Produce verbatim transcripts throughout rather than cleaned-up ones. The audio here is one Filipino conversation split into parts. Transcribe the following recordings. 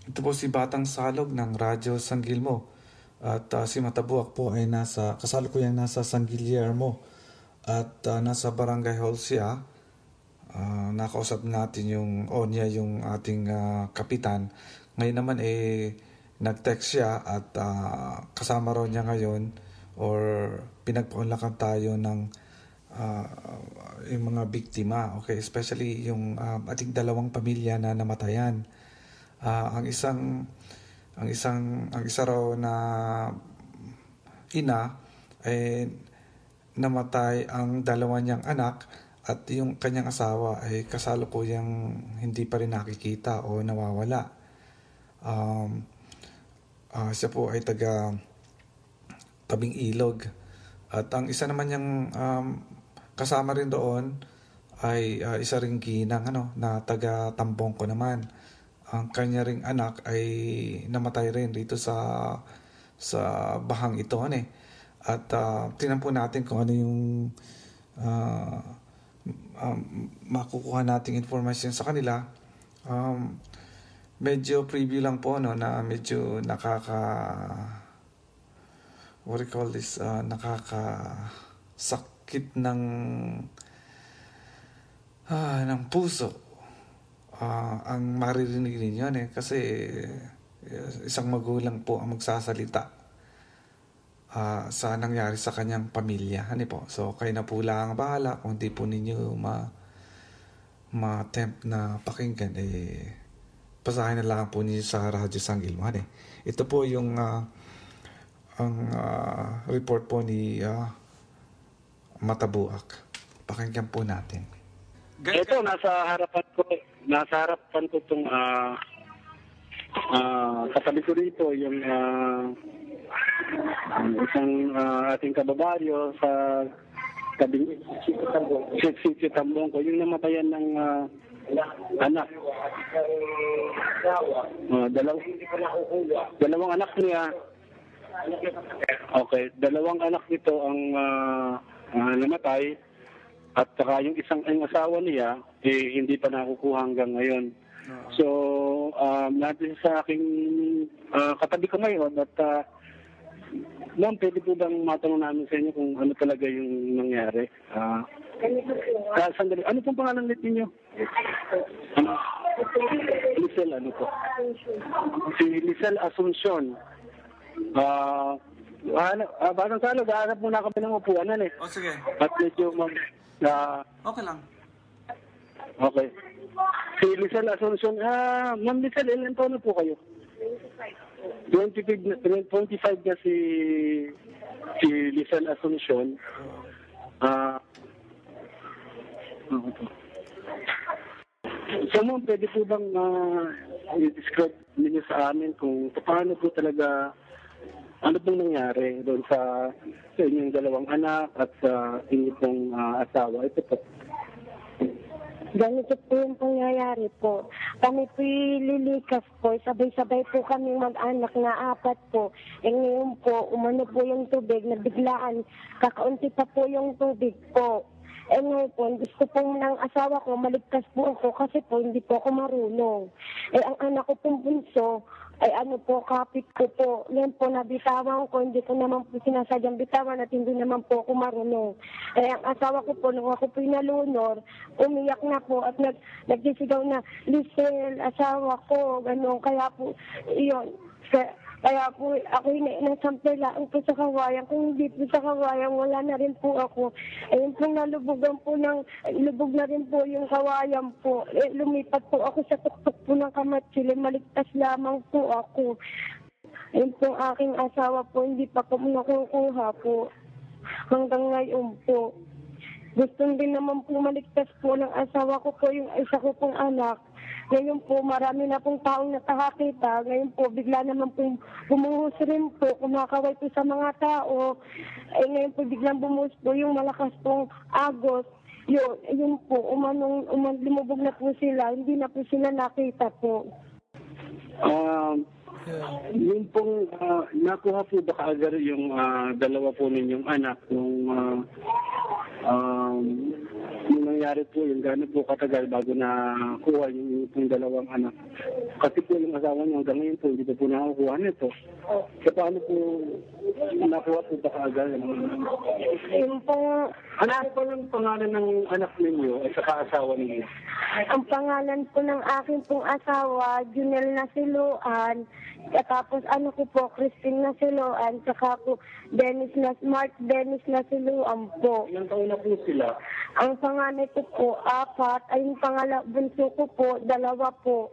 Ito po si Batang Salog ng Radyo San Gilmo. At ah, si Matabuak po ay nasa, kasalukuyang nasa San Guillermo. At ah, nasa Barangay Hall siya. Ah, nakausap natin yung Onya, yung ating ah, kapitan. Ngayon naman eh nag-text siya at ah, kasama raw niya ngayon or pinagpaunlakan tayo ng ah, yung mga biktima. Okay, especially yung ah, ating dalawang pamilya na namatayan. Ah, ang isang ang isang ang isa raw na ina ay namatay ang dalawa niyang anak at yung kanyang asawa ay kasalukuyang hindi pa rin nakikita o nawawala. Um, ah, siya po ay taga Tabing Ilog. At ang isa naman niyang um, kasama rin doon ay ah, isa ring ginang ano, na taga Tambongko naman. Ang kanya ring anak ay namatay rin dito sa sa bahang ito ano eh. At ah, tingnan po natin kung ano yung ah, um, makukuha nating information sa kanila. Um, medyo preview lang po no, na medyo nakaka what do you call this, ah, nakakasakit ng ah, ng puso. Ah, ang maririnig ninyo eh kasi eh, isang magulang po ang magsasalita ah, sa nangyari sa kanyang pamilya. Ano po? So kayo na po lang ang bahala kung di po ninyo ma ma-attempt na pakinggan eh basahin na lang po ninyo sa Radyo Sanggilmo. Ano eh. Ito po yung ah, ang ah, report po ni ah, Matabuak. Pakinggan po natin. Ito, nasa harapan ko, nasa harapan ko itong uh, uh, katabi ko rito, yung uh, isang uh, ating kababaryo sa tabing Sitio Tambongko, yung namatayan ng uh, anak. Uh, dalaw dalawang anak niya. Okay, dalawang anak nito ang uh, uh, namatay. At saka yung isang ang asawa niya, eh, hindi pa nakukuha hanggang ngayon. Uh-huh. So, um, natin sa aking uh, katabi ko ngayon at uh, ma'am, pwede po bang matanong namin sa inyo kung ano talaga yung nangyari? Uh, uh, sandali, ano pong pangalan ulit ninyo? Ano? Lisel, ano po? Si Lisel Asuncion. Ah... Uh, ano, uh, Batang Salog, hahanap muna kami ng upuan eh. O, oh, sige. At medyo mag... Uh, okay lang. Okay. Si Lisel Asuncion, ah, ma'am Lisel, ilan taon na po kayo? twenty-five, twenty-five na si si Lisel Asuncion. Ah, uh, so ma'am, pwede po bang uh, i-describe ninyo sa amin kung paano po talaga ano pong nangyari doon sa, sa inyong dalawang anak at sa inyong pong uh, asawa? Ito po. Ganito po yung pangyayari po. Kami po lilikas po. Sabay-sabay po kami mag-anak na apat po. E ngayon po, umano po yung tubig na biglaan. Kakaunti pa po yung tubig po. Eh ngayon po, gusto po ng asawa ko, maligtas po ako kasi po hindi po ako marunong. Eh ang anak ko pong bunso, ay ano po, kapit ko po. Ngayon po, nabitawan ko, hindi ko naman po sinasadyang bitawan at hindi naman po ako marunong. Eh ang asawa ko po, nung ako po pinalunor, umiyak na po at nag, nagsisigaw na, Lisel, asawa ko, gano'n. Kaya po, iyon. Kaya, Kaya po, ako nasampilaan po sa kawayan. Kung hindi po sa kawayan, wala na rin po ako. Ayun po, nalubugan po ng, lubog na rin po yung kawayan po. Eh, lumipat po ako sa tuktok po ng Kamatsili. Maligtas lamang po ako. Ayun po, aking asawa po, hindi pa po nakukuha po. Hanggang ngayon po. Gusto din naman po maligtas po ng asawa ko po, yung isa ko pong anak. Ngayon po, marami na pong taong nakakakita. Ngayon po, bigla naman po bumuhos rin po, kumakaway po sa mga tao. Eh, ngayon po, biglang bumuhos po yung malakas pong agos. Yun, yun po, umanong, uman, lumubog na po sila. Hindi na po sila nakita po. Um, yun pong uh, nakuha po ba kaagad yung uh, dalawa po ninyong anak nung uh, um, nung nangyari po yun, gano'n po katagal bago na kuha yung itong dalawang anak. Kasi po yung asawa niya hanggang ngayon po, hindi pa po nakakuha nito. So paano po nakuha po ba kaagad? Yung pong, Ano po ng pangalan ng anak ninyo at saka asawa ninyo? ang pangalan po ng aking pong asawa, Junel Nasiluan, at tapos ano ko po, Christine Nasiluan, saka po Dennis Nas, Mark Dennis Nasiluan po. Ilang taon na po sila? Ang panganay ko po, apat, ay yung pangala, bunso ko po, dalawa po.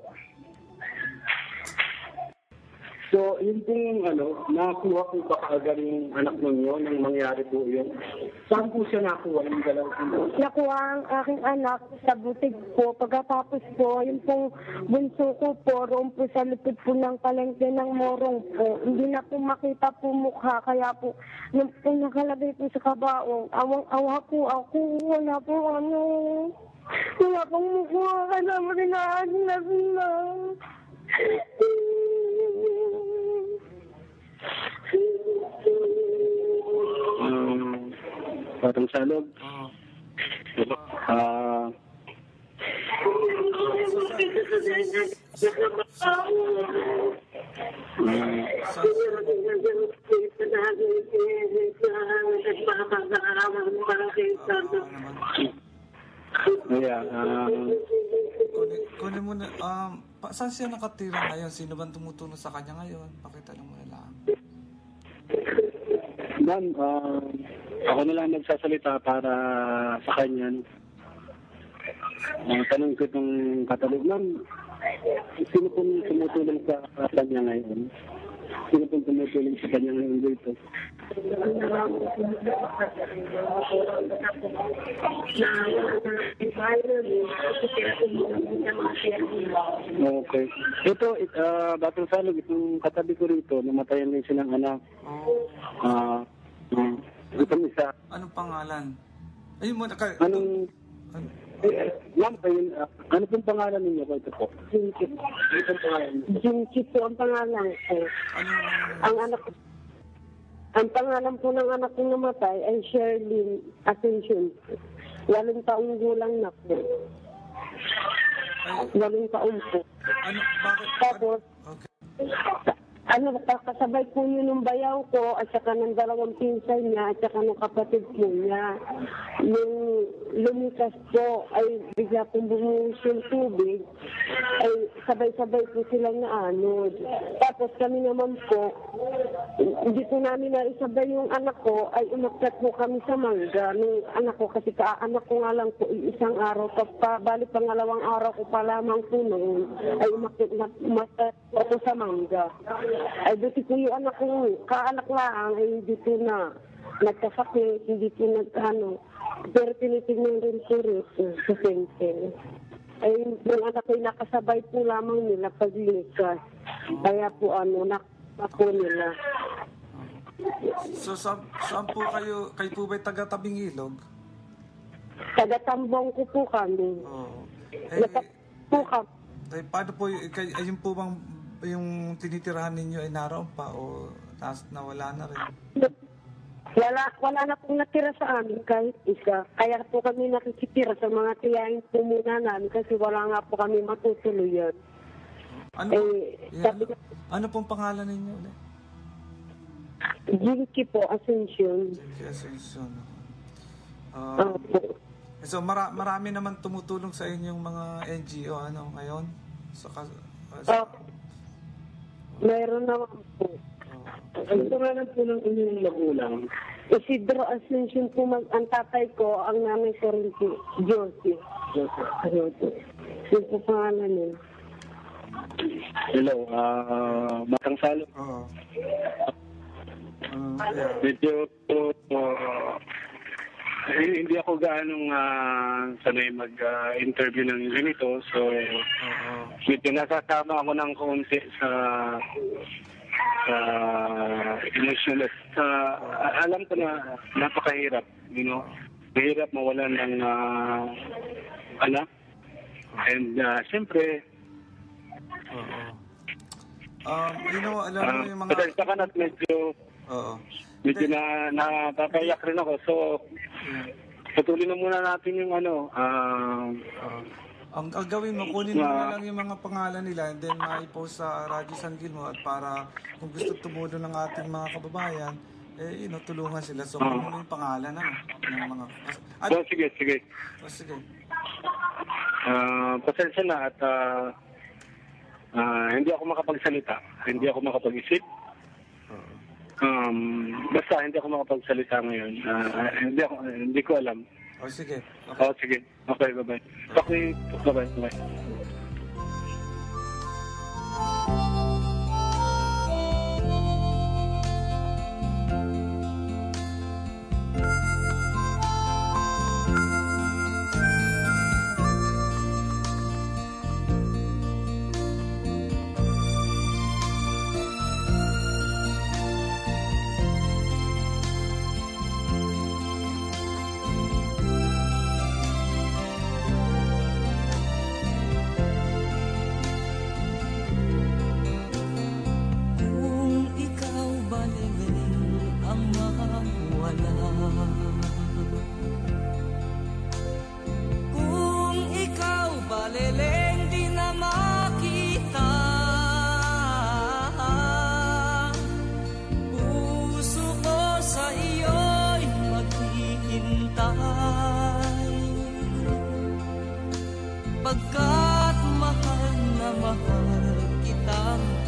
So, yun pong ano, nakuha po ba kaagad yung anak ninyo nang mangyari po yun? Saan po siya nakuha yung dalawang po? Nakuha ang aking anak sa butig po. Pagkatapos po, yung pong bunso ko po, roon po sa lipid po ng palengke ng Morong po. Hindi na po makita po mukha, kaya po, nung po nakalagay po sa kabaong, awang-awa po ako, wala po ano, wala pong mukha, kasama rin na aking nasila. Um, Patong Salog. Oo. Ah, yeah, um, Kunin, kunin mo na, um, pa, saan siya nakatira ngayon? Sino bang tumutulong sa kanya ngayon? Pakitanong mo na lang. ma'am, ah, ako na lang magsasalita para sa kanya. Ang tanong ko itong katalog, ma'am, sino pong tumutulong sa kanya ngayon? Sino pong tumutulong sa kanya ngayon dito? Okay. Ito, it, uh, Batang Salog, itong katabi ko rito, namatayan din silang anak. Oh, Ah, uh, itong isa. anong pangalan? Ayun mo, kay, Anong, ano, eh, ma'am, ayun, ah, ano pong pangalan ninyo ko ito po? Jinky. Ano pong pangalan niyo? Jinky po ang pangalan ko. ano, Ang anak ang pangalan po ng anak kong namatay ay Sherlyn Ascension. Walong taong gulang na po. ay, Walong taon po. ano, bakit, Tapos, okay. ano, kasabay po yun ng bayaw ko at saka ng dalawang pinsan niya at saka ng kapatid po niya. Nung lumikas po ay bigla pong bumuhos yung tubig, ay sabay-sabay po silang naanod. Tapos kami naman po, hindi po namin na isabay yung anak ko, ay umakyat po kami sa mangga. Nung anak ko, kasi kaanak ko nga lang po isang araw, pa, bali pangalawang araw ko pa lamang po noon, ay umakyat, umakyat po ako sa mangga. Ay dito po yung anak ko, kaanak lang, ay dito na nagkasakit, hindi po nagkano. Pero tinitignan rin po rito sa center. Ay yung anak ko nakasabay po lamang nila paglikas. Kaya po ano, nakita po nila. So, saan, saan po kayo, kayo po ba'y taga-tabing ilog? Taga-tambong ko po kami. Oo. Eh, Nagtap po kami. eh, paano po, y- kay, ayun po bang, yung tinitirahan ninyo ay naroon pa o nas, nawala na rin? Wala, wala na pong natira sa amin kahit isa. Kaya po kami nakikitira sa mga tiyahin po muna namin kasi wala nga po kami matutuluyan. Ano, Eh, yeah, sabi ano, ano pong pangalan ninyo ulit? Jinky po, Ascension. Jinky Ascension. Uh, Opo. so, mara, marami naman tumutulong sa inyong mga N G O ano, ngayon? Sa, kas- uh, sa, Opo. Meron naman po. Ang pangalan po ng inyong magulang? Isidro Ascension po mag, ang tatay ko, ang nanay ko rin po, Josie. Josie. Yun po pangalan niya. Hello, ah, Batang Salog. Oo. Uh, yeah. Medyo, uh, eh, hindi ako gaanong uh, sanay mag-interview ng ganito. So, Oo. medyo nasasama ako ng konti sa sa emotional. Sa, a- alam ko na napakahirap. You know, mahirap mawalan ng uh, anak. And uh, siyempre, Oo. Um, you know, alam mo uh, yung mga... pasensya ka na at medyo Oo. medyo na napapayak rin ako. So, Yeah. patuloy na muna natin yung ano, ah, Oo. Ang ang gawin mo, kunin mo Ah. na lang yung mga pangalan nila and then mai-post sa Radyo San Gilmo at para kung gusto tumulong ng ating mga kababayan, eh, you know, tulungan sila. So, kunin mo yung pangalan, ano, ng mga... At, oh, sige, sige. oh, sige. Ah, pasensya na at ah, ah, hindi ako makapagsalita. Hindi ako makapag-isip. Oo. Um, basta hindi ako makapagsalita ngayon. Ah, hindi ako, hindi ko alam. Oh, sige. Okay. Oh, sige. Okay, bye-bye. Okay, bye-bye. Bye. Kung ikaw baliling ang mawala, kung ikaw baliling di na makita, puso ko sa iyo'y maghihintay, pagkat mahal na mahal kitang